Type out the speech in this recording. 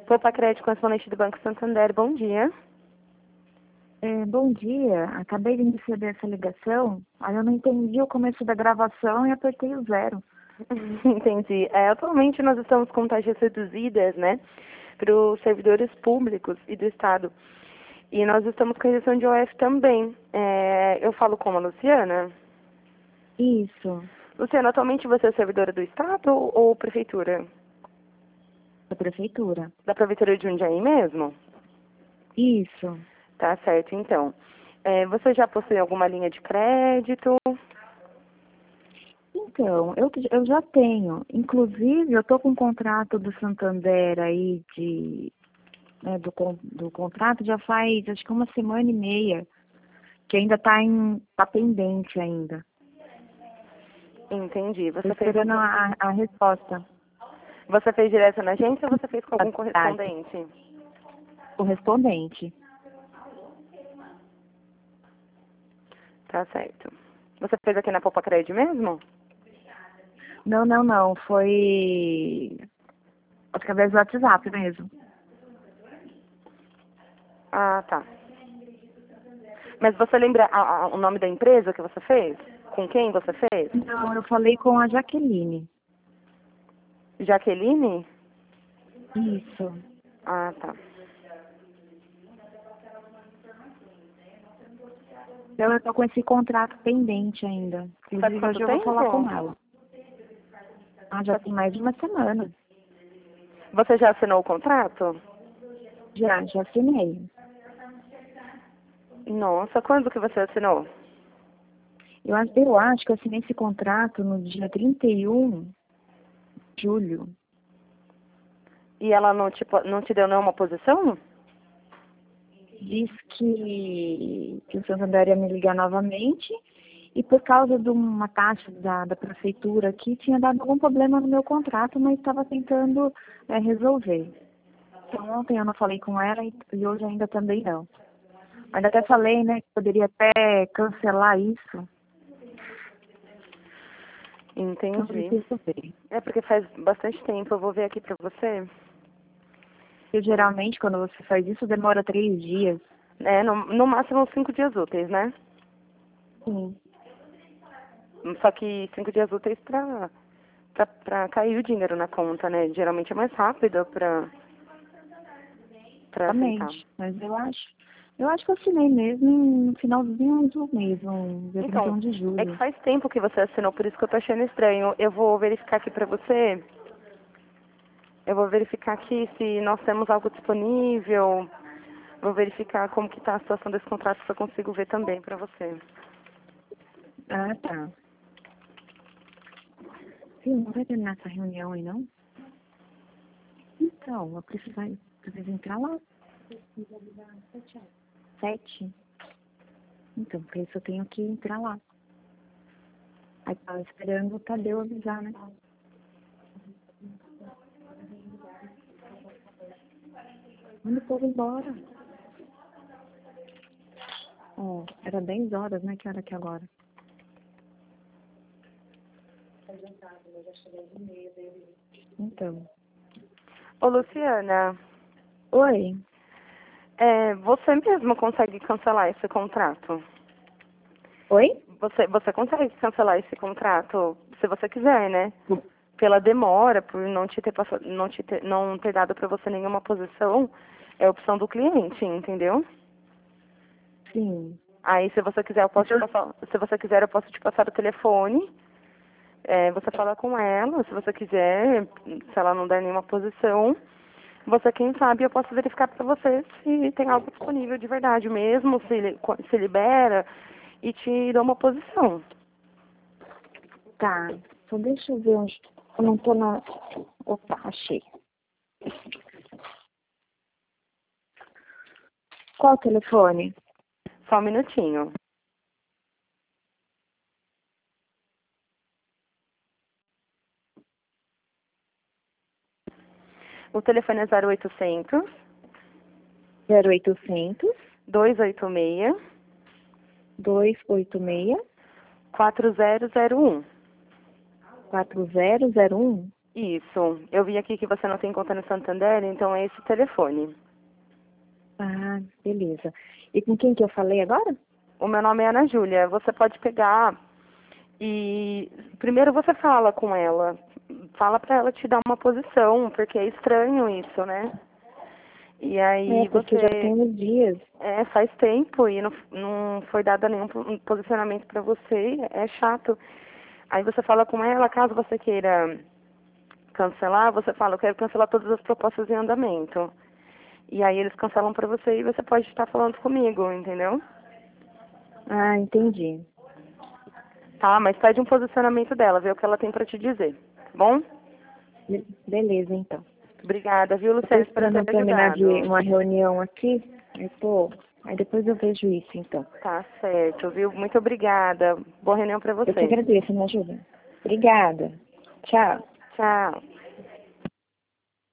Poupa Crédito, correspondente do Banco Santander, bom dia. Bom dia, acabei de receber essa ligação, aí eu não entendi o começo da gravação e apertei o 0. Entendi. Atualmente nós estamos com taxas reduzidas, né, para os servidores públicos e do Estado. E nós estamos com isenção de OF também. Eu falo com a Luciana. Isso, Luciana, atualmente você é servidora do Estado ou Prefeitura? da prefeitura. Da Prefeitura de Jundiaí mesmo? Isso. Tá certo, então. Você já possui alguma linha de crédito? Então, eu já tenho, inclusive eu tô com um contrato do Santander aí do contrato já faz acho que 1 semana e meia, que ainda tá pendente ainda. Entendi. Tô esperando a resposta. Você fez direto na agência ou você fez com algum Da tarde. correspondente? Correspondente. Tá certo. Você fez aqui na Poupa Crédito mesmo? Não, foi através do WhatsApp mesmo. Ah, tá. Mas você lembra o nome da empresa que você fez? Com quem você fez? Não, eu falei com a Jaqueline. Jaqueline? Isso. Ah, tá. Então eu tô com esse contrato pendente ainda. Faz Inclusive quanto hoje eu vou falar com tempo? ela. Ah, já tem mais de 1 semana. Você já assinou o contrato? Já assinei. Nossa, quando que você assinou? Eu acho que eu assinei esse contrato no dia 31 de julho. E ela não te deu nenhuma posição? Diz que o Santander ia me ligar novamente e por causa de uma taxa da prefeitura aqui tinha dado algum problema no meu contrato, mas estava tentando resolver. Então ontem eu não falei com ela e hoje ainda também não. Ainda até falei, né, que poderia até cancelar isso. Então eu Entendi. preciso ver. É porque faz bastante tempo. Eu vou ver aqui pra você. Porque geralmente quando você faz isso demora 3 dias. No máximo 5 dias úteis, né? Sim. Só que 5 dias úteis pra cair o dinheiro na conta, né? Geralmente é mais rápido pra aceitar. Exatamente. Mas eu acho que eu assinei mesmo no finalzinho do mês, no dia Então, 31 de é que julho. faz tempo que você assinou, por isso que eu tô achando estranho. Eu vou verificar aqui pra você. Eu vou verificar aqui se nós temos algo disponível. Vou verificar como que tá a situação desse contrato, se eu consigo ver também pra você. Ah, tá. Sim, não vai terminar essa reunião aí, não? Então, eu preciso entrar lá. 7. Então, por isso eu tenho que entrar lá. Aí tava esperando o Tadeu avisar, né? Manda o povo embora. Ó, era 10 horas, né? Que hora que é agora? Então. Ô, Luciana, Oi? você mesmo consegue cancelar esse contrato? Oi? Você consegue cancelar esse contrato, se você quiser, né? Pela demora, por não te ter passado, não ter dado para você nenhuma posição, é opção do cliente, entendeu? Sim. Aí, se você quiser, se você quiser, eu posso te passar o telefone. Você fala com ela, se você quiser, se ela não der nenhuma posição, você, quem sabe, eu posso verificar para você se tem algo disponível de verdade mesmo, se libera e te dou uma posição. Tá. Só deixa eu ver onde. Eu não tô na. Opa, achei. Qual o telefone? Só um minutinho. O telefone é 0800 0800 286 286 4001. 4001. Isso. Eu vi aqui que você não tem conta no Santander, então é esse telefone. Ah, beleza. E com quem que eu falei agora? O meu nome é Ana Júlia. Você pode pegar e primeiro você fala com ela. Fala pra ela te dar uma posição, porque é estranho isso, né? E aí Porque já você tem uns dias. faz tempo e não foi dado nenhum posicionamento pra você, é chato. Aí você fala com ela, caso você queira cancelar, você fala, eu quero cancelar todas as propostas em andamento. E aí eles cancelam pra você e você pode estar falando comigo, entendeu? Ah, entendi. Tá, mas pede um posicionamento dela, vê o que ela tem pra te dizer, tá bom? Beleza, então. Obrigada, viu, Eu tô Luciana? Espero esperando ter eu terminar de ajudado. uma reunião aqui. Aí depois eu vejo isso, então. Tá certo, viu? Muito obrigada. Boa reunião pra Eu te você. agradeço, me ajuda. Obrigada. Tchau. Tchau.